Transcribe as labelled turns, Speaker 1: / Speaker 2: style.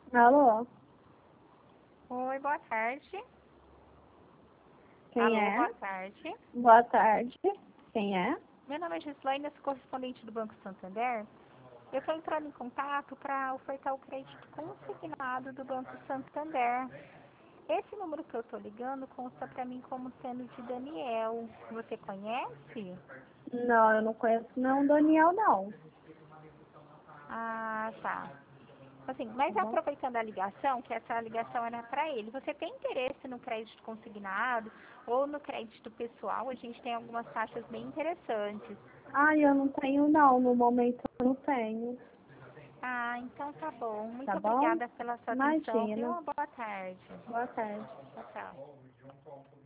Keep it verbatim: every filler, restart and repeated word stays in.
Speaker 1: Alô?
Speaker 2: Oi, boa tarde.
Speaker 1: Quem
Speaker 2: Alô,
Speaker 1: é?
Speaker 2: boa tarde.
Speaker 1: Boa tarde. Quem é?
Speaker 2: Meu nome é Gislaine, sou correspondente do Banco Santander. Eu estou entrando em contato para ofertar o crédito consignado do Banco Santander. Esse número que eu estou ligando consta para mim como sendo de Daniel. Você conhece?
Speaker 1: Não, eu não conheço não o Daniel, não.
Speaker 2: Ah, tá. Assim,
Speaker 1: Tá
Speaker 2: mas
Speaker 1: bom?
Speaker 2: aproveitando a ligação, que essa ligação era para ele, você tem interesse no crédito consignado ou no crédito pessoal? A gente tem algumas taxas bem interessantes.
Speaker 1: Ai, eu não tenho não. No momento eu não tenho.
Speaker 2: Ah, então tá bom.
Speaker 1: Tá
Speaker 2: Muito
Speaker 1: bom?
Speaker 2: obrigada pela sua atenção, viu?
Speaker 1: Imagina.
Speaker 2: Boa tarde.
Speaker 1: Boa tarde.
Speaker 2: Tchau, tchau.